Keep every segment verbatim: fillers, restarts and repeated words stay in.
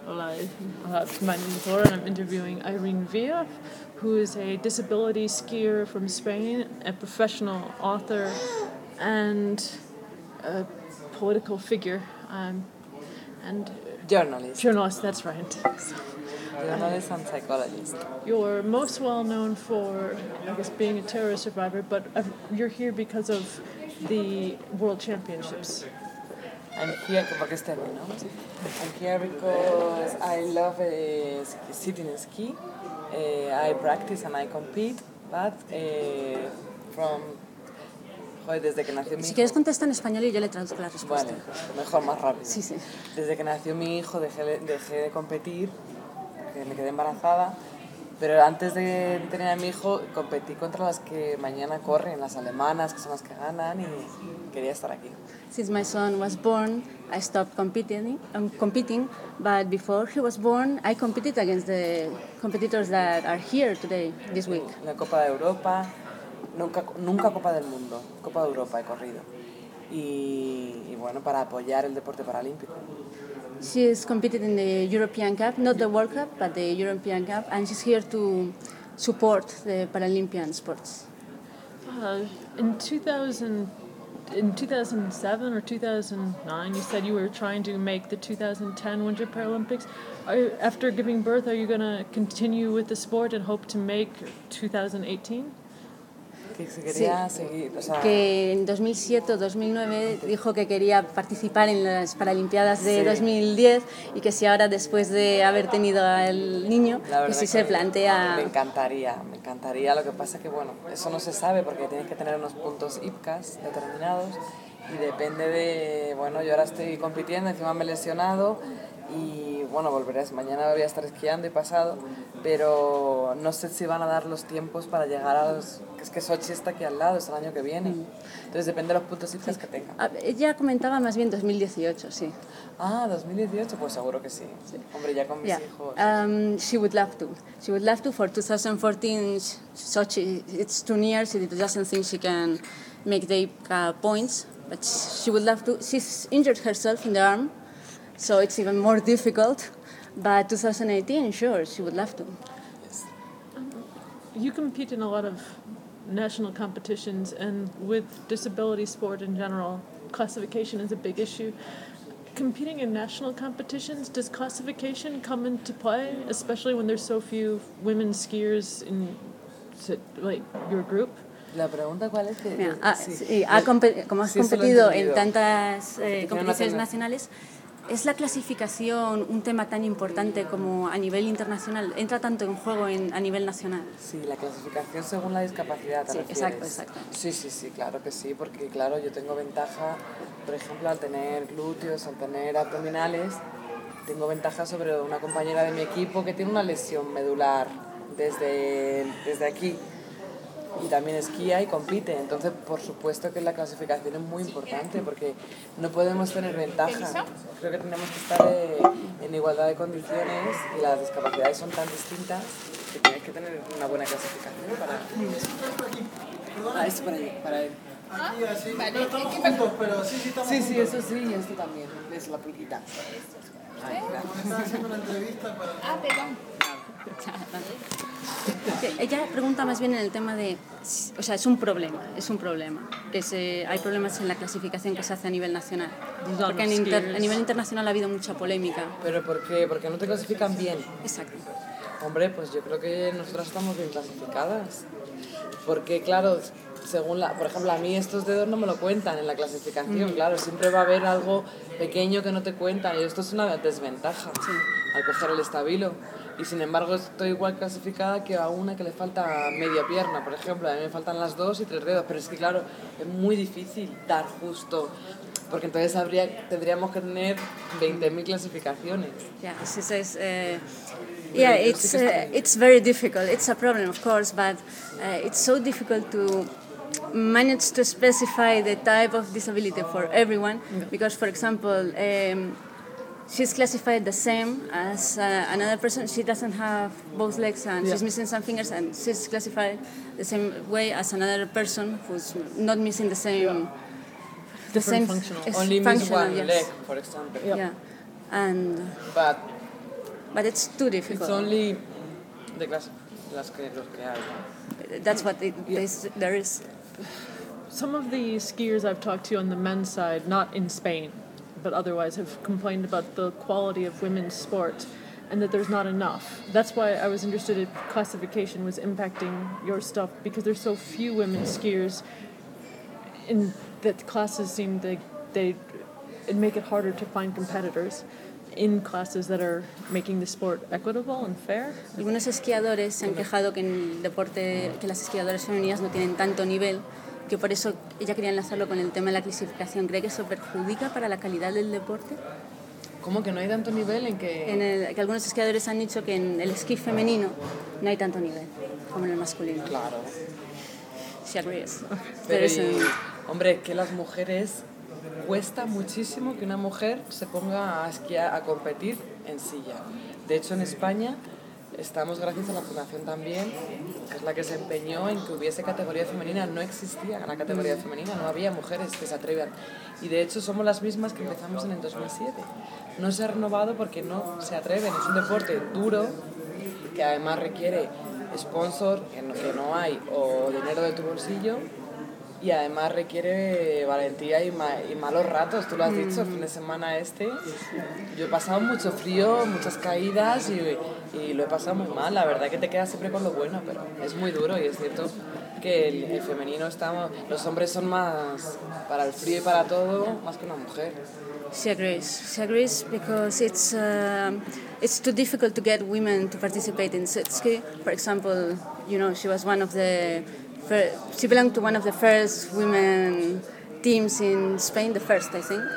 Hola, uh, my name is Laura and I'm interviewing Irene Villa, who is a disability skier from Spain, a professional author, and a political figure. Um, and Journalist. Journalist, that's right. Journalist and psychologist. You're most well known for, I guess, being a terrorist survivor, but you're here because of the World Championships. I'm here because no? I'm here because I love uh, sitting ski. Uh, I practice and I compete, but uh, from joder, desde que nació mi hijo. Si quieres contesta en español y yo le traduzco la respuesta. Vale, mejor más rápido. Sí, sí. Desde que nació mi hijo dejé, dejé de competir, porque me quedé embarazada. Pero antes de tener a mi hijo, competí contra las que mañana corren, las alemanas, que son las que ganan, y quería estar aquí. Since my son was born, I stopped competing, um, competing, but before he was born, I competed against the competitors that are here today, this week. La Copa de Europa, nunca, nunca Copa del Mundo, Copa de Europa he corrido. Y, y bueno, para apoyar el deporte paralímpico. She's competed in the European Cup, not the World Cup, but the European Cup, and she's here to support the Paralympian sports. Uh, in two thousand, in two thousand seven or two thousand nine, you said you were trying to make the two thousand ten Winter Paralympics. Are you, after giving birth, are you going to continue with the sport and hope to make two thousand eighteen? Que se quería sí, seguir, o sea, que en dos mil siete o dos mil nueve dijo que quería participar en las Paralimpiadas de sí. dos mil diez y que si ahora después de haber tenido al niño, que si se plantea... Me encantaría, me encantaría, lo que pasa que bueno, eso no se sabe porque tienes que tener unos puntos I P C A S determinados y depende de, bueno, yo ahora estoy compitiendo, encima me he lesionado y bueno, volveré, mañana voy a estar esquiando y pasado, pero no sé si van a dar los tiempos para llegar a los... Es que Sochi está aquí al lado, es el año que viene. Entonces depende de los puntos I P C A S que tenga. Ella comentaba más bien dos mil dieciocho, sí. Ah, dos mil dieciocho, pues seguro que sí. sí. Hombre, ya con mis yeah. hijos. Um, she would love to. She would love to for two thousand fourteen. Sochi, it's too near. She doesn't think she can make the uh, points, but she would love to. She's injured herself in the arm, so it's even more difficult. But two thousand eighteen, sure, she would love to. Yes. Um, you compete in a lot of national competitions, and with disability sport in general, classification is a big issue. Competing in national competitions, does classification come into play, especially when there's so few women skiers in like your group? La pregunta cuál es que Mira, ah, sí. Sí, ha comp- como has sí, competido en tantas eh, competiciones nacionales, ¿es la clasificación un tema tan importante como a nivel internacional? ¿Entra tanto en juego en, a nivel nacional? Sí, la clasificación según la discapacidad, ¿te sí, refieres? Exacto, exacto. Sí, sí, sí, claro que sí, porque claro, yo tengo ventaja, por ejemplo, al tener glúteos, al tener abdominales, tengo ventaja sobre una compañera de mi equipo que tiene una lesión medular desde, desde aquí. Y también esquía y compite, entonces por supuesto que la clasificación es muy importante porque no podemos tener ventaja, creo que tenemos que estar eh, en igualdad de condiciones y las discapacidades son tan distintas que tienes que tener una buena clasificación para... Ah, esto para ahí, para él. Aquí así, vale, no estamos juntos, pero sí, sí estamos Sí, juntos. sí, eso sí, y esto también, es la pulquita. Ay, estaba haciendo una entrevista para... Ah, perdón. Ella pregunta más bien en el tema de, o sea, es un problema, es un problema, que se, hay problemas en la clasificación que se hace a nivel nacional, porque en inter, a nivel internacional ha habido mucha polémica. ¿Pero por qué? Porque no te clasifican bien. Exacto. Hombre, pues yo creo que nosotras estamos bien clasificadas, porque claro, según la, por ejemplo, a mí estos dedos no me lo cuentan en la clasificación, mm. claro, siempre va a haber algo pequeño que no te cuentan y esto es una desventaja sí. al coger el estabilo. Y sin embargo estoy igual clasificada que a una que le falta media pierna, por ejemplo, a mí me faltan las dos y tres dedos, pero es que claro, es muy difícil dar justo, porque entonces habría, tendríamos que tener veinte mil clasificaciones. Yeah, this is, uh, yeah, it's, uh, it's very difficult, it's a problem of course, but uh, it's so difficult to manage to specify the type of disability for everyone, yeah. because for example, um, she's classified the same as uh, another person. She doesn't have both legs and yeah. she's missing some fingers, and she's classified the same way as another person who's not missing the same... Yeah. The Different same functional. Only miss one yes. leg, for example. Yeah. yeah. And... But but it's too difficult. It's only the class, las que, los que hay. That's what it, is, there is. Some of the skiers I've talked to on the men's side, not in Spain, but otherwise, have complained about the quality of women's sport and that there's not enough. That's why I was interested if classification was impacting your stuff, because there's so few women skiers in that classes seem they they it make it harder to find competitors in classes that are making the sport equitable and fair. Algunos esquiadores se han quejado que en el deporte, que las esquiadoras femeninas no tienen tanto nivel, que por eso ella quería enlazarlo con el tema de la clasificación. ¿Cree que eso perjudica para la calidad del deporte? ¿Cómo que no hay tanto nivel en que...? En el, que algunos esquiadores han dicho que en el esquí femenino no hay tanto nivel como en el masculino. Claro. She agrees. Pero y, hombre, que las mujeres... Cuesta muchísimo que una mujer se ponga a esquiar, a competir en silla. De hecho, en España estamos gracias a la Fundación también, que es la que se empeñó en que hubiese categoría femenina. No existía la categoría femenina, no había mujeres que se atrevan. Y de hecho somos las mismas que empezamos en el dos mil siete. No se ha renovado porque no se atreven. Es un deporte duro que además requiere sponsor, que no, que no hay, o dinero de tu bolsillo. Y además requiere valentía y, ma- y malos ratos, tú lo has dicho, el fin de semana este. Yo he pasado mucho frío, muchas caídas y, y lo he pasado muy mal. La verdad que te quedas siempre con lo bueno, pero es muy duro y es cierto que el, el femenino estamos... Los hombres son más para el frío y para todo, más que una mujer. She agrees. She agrees because it's uh, it's too difficult to get women to participate in jet ski. For example, you know, she was one of the... She belonged to one of the first women teams in Spain, the first, I think,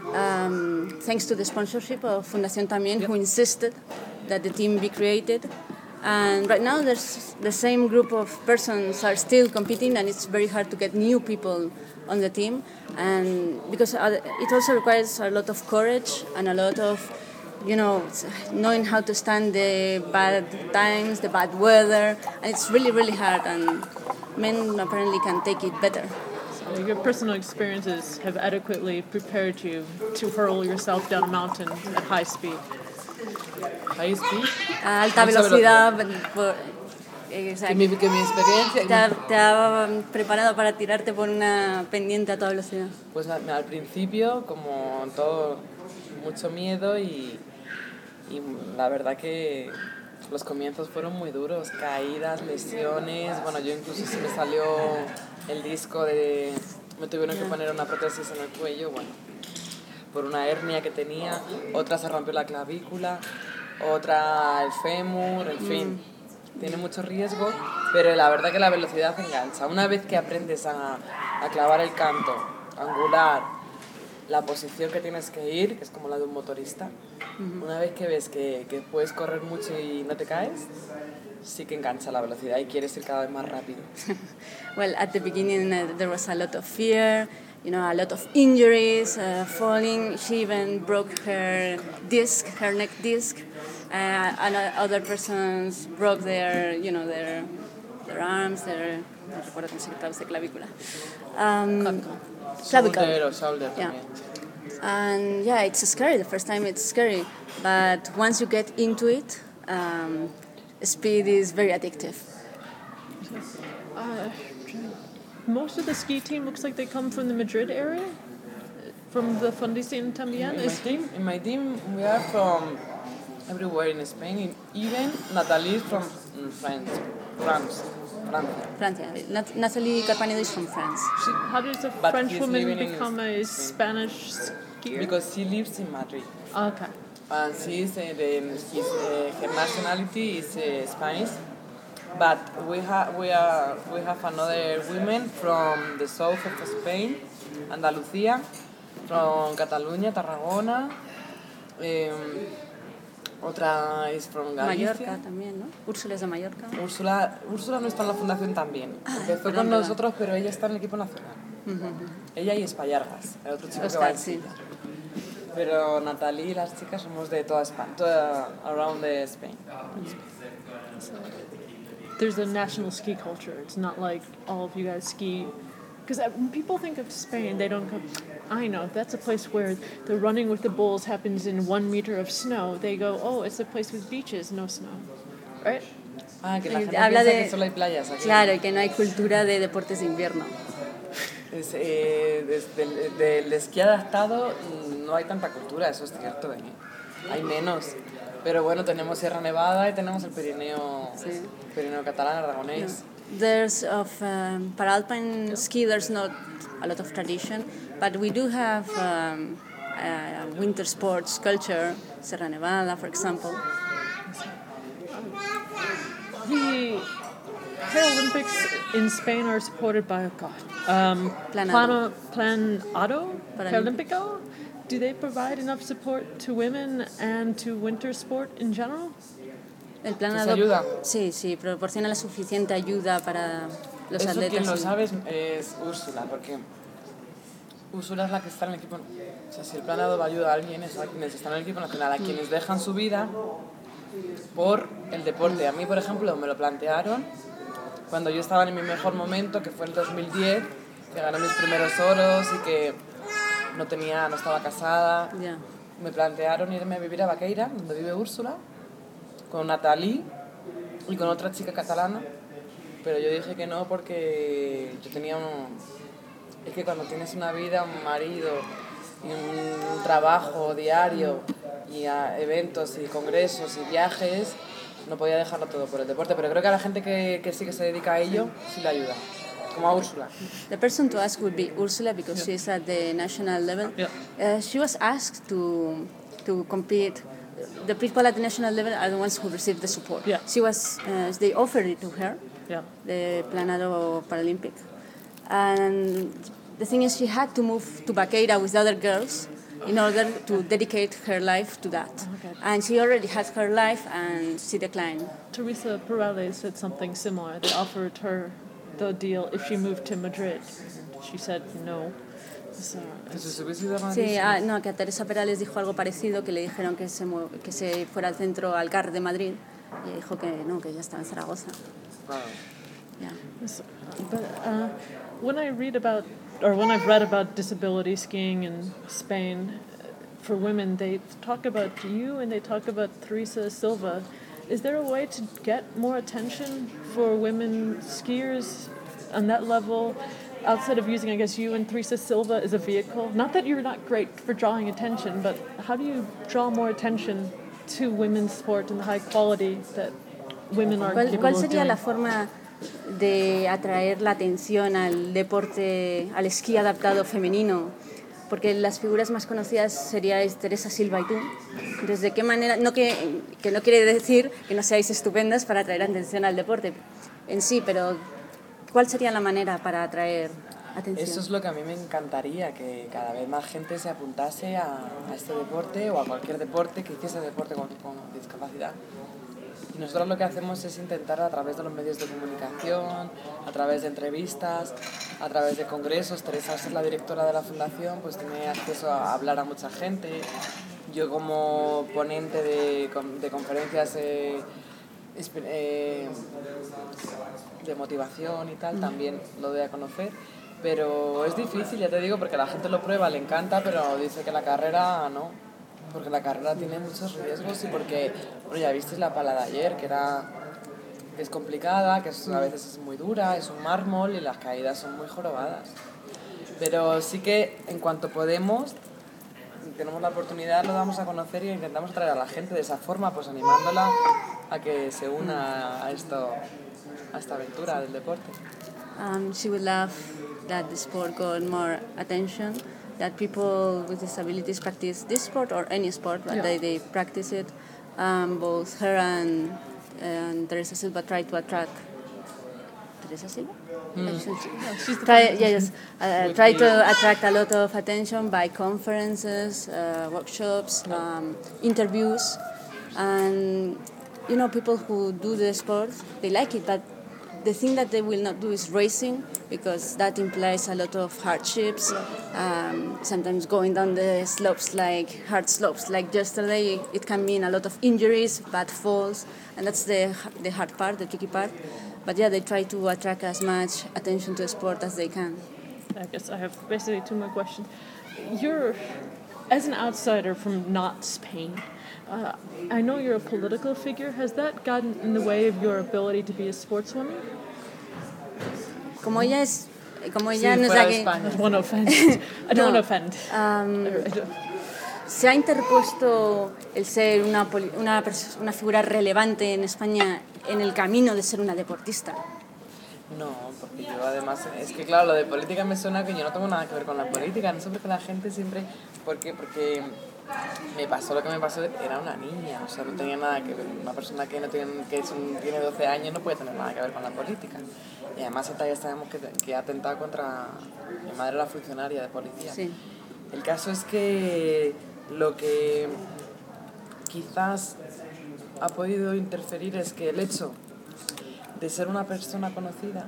um, thanks to the sponsorship of Fundación también, yep. who insisted that the team be created. And right now, there's the same group of persons are still competing, and it's very hard to get new people on the team. And because it also requires a lot of courage and a lot of, you know, knowing how to stand the bad times, the bad weather, and it's really, really hard. And men apparently can take it better. So your personal experiences have adequately prepared you to hurl yourself down a mountain at high speed. High speed? A alta velocidad. Por, que, mi, que mi experiencia... Te ha, te ha preparado para tirarte por una pendiente a toda velocidad. Pues al, al principio, como todo, mucho miedo y, y la verdad que... Los comienzos fueron muy duros, caídas, lesiones, bueno, yo incluso se me salió el disco de... Me tuvieron que poner una prótesis en el cuello, bueno, por una hernia que tenía, otra se rompió la clavícula, otra el fémur, en fin, tiene mucho riesgo, pero la verdad que la velocidad engancha. Una vez que aprendes a, a clavar el canto, angular, la posición que tienes que ir, que es como la de un motorista, uh-huh. Una vez que ves que, que puedes correr mucho y no te caes, sí que engancha la velocidad y quieres ir cada vez más rápido. Well, at the beginning uh, there was a lot of fear, you know, a lot of injuries, uh, falling. She even broke her disc, her neck disc, uh, and other persons broke their, you know, their their arms, their, no recuerdo cómo se traduce clavícula. Um, clavicle. Shoulder or shoulder yeah. también. And yeah, it's scary. The first time it's scary, but once you get into it, um, speed is very addictive. Uh, most of the ski team looks like they come from the Madrid area, from the Fundación también. In my team, in my team, we are from everywhere in Spain. Even Natalie is from France. France. Francia. Nat- Nathalie Carpanedo is from France. She, how does a But French woman become a Spain. Spanish skier? Because she lives in Madrid. Okay. And she's, uh, the, his, uh, her nationality is uh, Spanish. But we have we are we have another women from the south of Spain, Andalucía, from Cataluña, Tarragona. Um, Otra es from Galicia. Mallorca también, ¿no? Úrsula es de Mallorca. Úrsula, Úrsula no está en la fundación también. Ah, Empezó perdón, con perdón. nosotros, pero ella está en el equipo nacional. Uh-huh. Ella y Espallargas, el otro chico Oscar, que va en sí. silla. Pero Natalie y las chicas somos de toda España, toda around the Spain. So, there's a national ski culture. It's not like all of you guys ski. Because when people think of Spain, they don't go, I know, that's a place where the running with the bulls happens in one meter of snow. They go, oh, it's a place with beaches, no snow. Right? Ah, que la gente Habla piensa de, que solo hay playas aquí. claro, y que no hay cultura de deportes de invierno. Es, eh, desde el del esquí adaptado no hay tanta cultura, eso es cierto, ¿eh? Hay menos. Pero bueno, tenemos Sierra Nevada y tenemos el Pirineo, Sí. Pirineo catalán, aragonés. There's of um, paralpine ski. There's not a lot of tradition, but we do have um, uh, winter sports culture. Sierra Nevada, for example. The Paralympics in Spain are supported by, God, um, Planado. Plano, Planado Paralímpico. Paralímpico. Do they provide enough support to women and to winter sport in general? El plan ¿Les Ado- ayuda? Sí, sí, proporciona la suficiente ayuda para los Eso atletas. quien lo y- sabe es, es Úrsula, porque Úrsula es la que está en el equipo. O sea, si el planado va a ayudar a alguien, es a quienes están en el equipo nacional, a quienes dejan su vida por el deporte. A mí, por ejemplo, me lo plantearon cuando yo estaba en mi mejor momento, que fue en dos mil diez, que gané mis primeros oros y que no tenía, no estaba casada. Ya. Me plantearon irme a vivir a Vaqueira, donde vive Úrsula, con Natalie y con otra chica catalana, pero yo dije que no porque yo tenía un... Es que cuando tienes una vida, un marido y un trabajo diario y a eventos y congresos y viajes, no podía dejarlo todo por el deporte, pero creo que a la gente que, que sí que se dedica a ello, sí le ayuda, como a Úrsula. The person to ask would be Ursula because she's at the national level. Yeah. Uh, she was asked to to compete. The people at the national level are the ones who receive the support. Yeah. She was. Uh, they offered it to her, Yeah. the Planado Paralympic, and the thing is, she had to move to Baqueira with other girls in order to dedicate her life to that. Okay. And she already had her life, and she declined. Teresa Perales said something similar. They offered her the deal if she moved to Madrid. She said no. So, Entonces, si hubiese ido a Madrid, Sí, sí. ah, no, que a Teresa Perales dijo algo parecido, que le dijeron que se, mue- que se fuera al centro, al C A R de Madrid, y ella dijo que no, que ya estaba en Zaragoza. Claro. Yeah. so- but uh, when I read about, or when I've read about disability skiing in Spain, uh, for women, they talk about you and they talk about Teresa Silva. Is there a way to get more attention for women skiers on that level? Outside of using, I guess, you and Teresa Silva as a vehicle? Not that you're not great for drawing attention, but how do you draw more attention to women's sport and the high quality that women are ¿Cuál, capable cuál of sería doing? la forma de atraer la atención al deporte, al esquí adaptado femenino? Porque las figuras más conocidas seríais Teresa Silva y tú. Entonces, ¿de qué manera? No que, que no quiere decir que no seáis estupendas para atraer atención al deporte en sí, pero ¿cuál sería la manera para atraer atención? Eso es lo que a mí me encantaría, que cada vez más gente se apuntase a, a este deporte o a cualquier deporte que hiciese deporte con, con discapacidad. Y nosotros lo que hacemos es intentar a través de los medios de comunicación, a través de entrevistas, a través de congresos. Teresa, es la directora de la fundación, pues tiene acceso a hablar a mucha gente. Yo como ponente de, de conferencias eh, eh, de motivación y tal, también lo doy a conocer. Pero es difícil, ya te digo, porque la gente lo prueba, le encanta, pero dice que la carrera no. Porque la carrera tiene muchos riesgos y porque, bueno, ya visteis la pala de ayer, que era que es complicada, que es, a veces es muy dura, es un mármol y las caídas son muy jorobadas. Pero sí que en cuanto podemos, tenemos la oportunidad, lo damos a conocer y intentamos atraer a la gente de esa forma, pues animándola a que se una a esto, a esta aventura del deporte. Um, she would love that the sport got more attention, that people with disabilities practice this sport or any sport, but Yeah. they, they practice it. Um, both her and, and Teresa Silva try to attract. Teresa Silva? Try, yeah, yes, uh, try to attract a lot of attention by conferences, uh, workshops, um, interviews, and you know, people who do the sport, they like it, but the thing that they will not do is racing, because that implies a lot of hardships. Um, sometimes going down the slopes, like hard slopes, like yesterday, it can mean a lot of injuries, bad falls, and that's the the hard part, the tricky part. But yeah, they try to attract as much attention to the sport as they can. I guess I have basically two more questions. You're, as an outsider from not Spain, uh, I know you're a political figure. Has that gotten in the way of your ability to be a sportswoman? Como ella es, como Sí, ella no es fuera la de que... España. I don't want to offend. I don't No. want to offend. Um, I don't- se ha interpuesto el ser una, poli- una, pers- una figura relevante en España en el camino de ser una deportista. No, porque yo además, es que claro, lo de política me suena que yo no tengo nada que ver con la política, no sé por qué la gente siempre, ¿por qué? Porque me pasó lo que me pasó, era una niña, o sea, no tenía nada que ver, una persona que, no tiene, que es un- tiene doce años no puede tener nada que ver con la política. Y además hasta ya sabemos que, que ha atentado contra, mi madre era funcionaria de policía. Sí. El caso es que lo que quizás ha podido interferir es que el hecho de ser una persona conocida,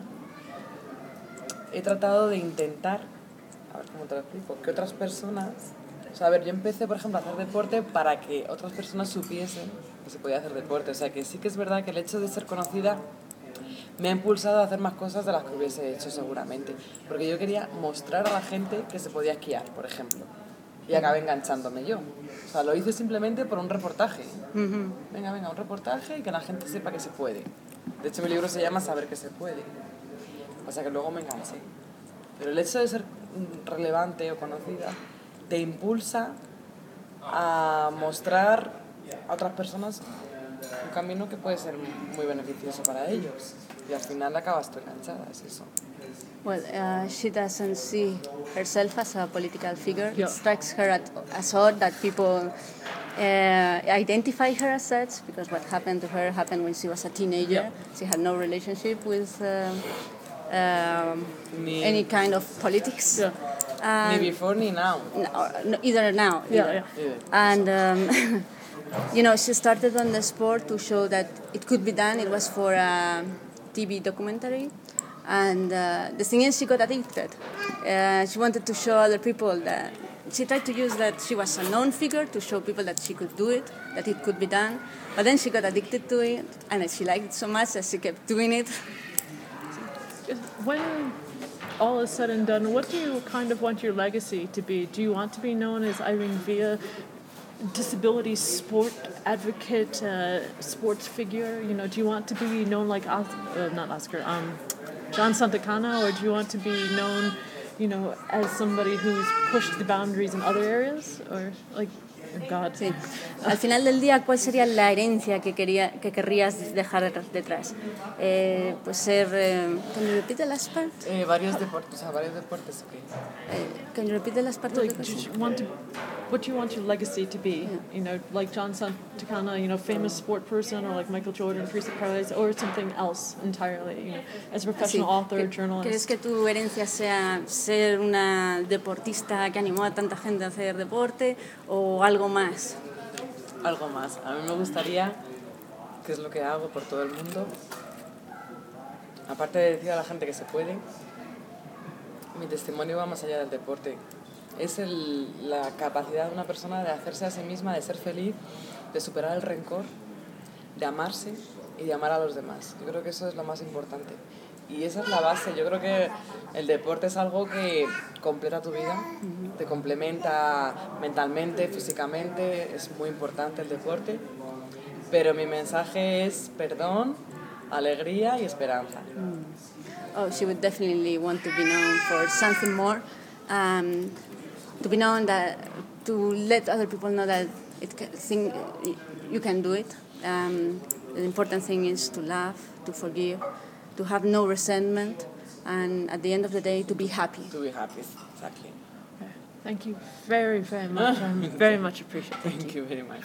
he tratado de intentar, a ver cómo te lo explico, que otras personas, o sea, a ver, yo empecé, por ejemplo, a hacer deporte para que otras personas supiesen que se podía hacer deporte, o sea, que sí que es verdad que el hecho de ser conocida me ha impulsado a hacer más cosas de las que hubiese hecho seguramente, porque yo quería mostrar a la gente que se podía esquiar, por ejemplo, y acabé enganchándome yo. O sea, lo hice simplemente por un reportaje. Ujú. Venga, venga, un reportaje y que la gente sepa que se puede. De hecho, mi libro se llama Saber que se puede. O sea que luego me enganché. Pero el hecho de ser relevante o conocida te impulsa a mostrar a otras personas un camino que puede ser muy beneficioso para ellos. Y al final acabas tú enganchada, es eso. Well, uh, she doesn't see herself as a political figure. Yeah. It strikes her at, as odd that people uh, identify her as such, because what happened to her happened when she was a teenager. Yeah. She had no relationship with uh, um, Ni, any kind of politics. Yeah. ni And before ni now. no, no, either now. Yeah, either. yeah. Either. And um, you know, she started on the sport to show that it could be done. It was for a T V documentary, and uh, the thing is, she got addicted. Uh, she wanted to show other people that she tried to use that she was a known figure to show people that she could do it, that it could be done. But then she got addicted to it, and she liked it so much that she kept doing it. When all is said and done, what do you kind of want your legacy to be? Do you want to be known as Irene Villa, disability sport advocate, uh, sports figure? You know, do you want to be known like Os- uh, not Oscar, um, John Santacana, or do you want to be known, you know, as somebody who's pushed the boundaries in other areas, or like, oh God? Sí. Al final del día, ¿cuál sería la herencia que quería, que querrías dejar detrás? Eh, pues ser. Eh, can you repeat the last part? Eh, varios deportes, o sea, varios deportes, ok. Eh, can you repeat the last part of the Like, do question? you want to, what do you want your legacy to be? You know, like John Santacana, you know, famous sport person, or like Michael Jordan, Teresa Carles, or something else entirely, you know, as a professional Sí. author, ¿Qué- journalist. ¿Crees que tu herencia sea ser una deportista que animó a tanta gente a hacer deporte o algo más? Algo más. A mí me gustaría, que es lo que hago por todo el mundo, aparte de decir a la gente que se puede, mi testimonio va más allá del deporte. Es el, la capacidad de una persona de hacerse a sí misma, de ser feliz, de superar el rencor, de amarse y de amar a los demás. Yo creo que eso es lo más importante. Y esa es la base. Yo creo que el deporte es algo que completa tu vida, te complementa mentalmente, físicamente, es muy importante el deporte. Pero mi mensaje es perdón, alegría y esperanza. Oh, she would definitely want to be known for something more, um, to be known that, to let other people know that it can, thing, you can do it. Um, the important thing is to love, to forgive, to have no resentment, and at the end of the day, to be happy. To be happy, exactly. Thank you very, very much. I'm very much appreciative. Thank you very much.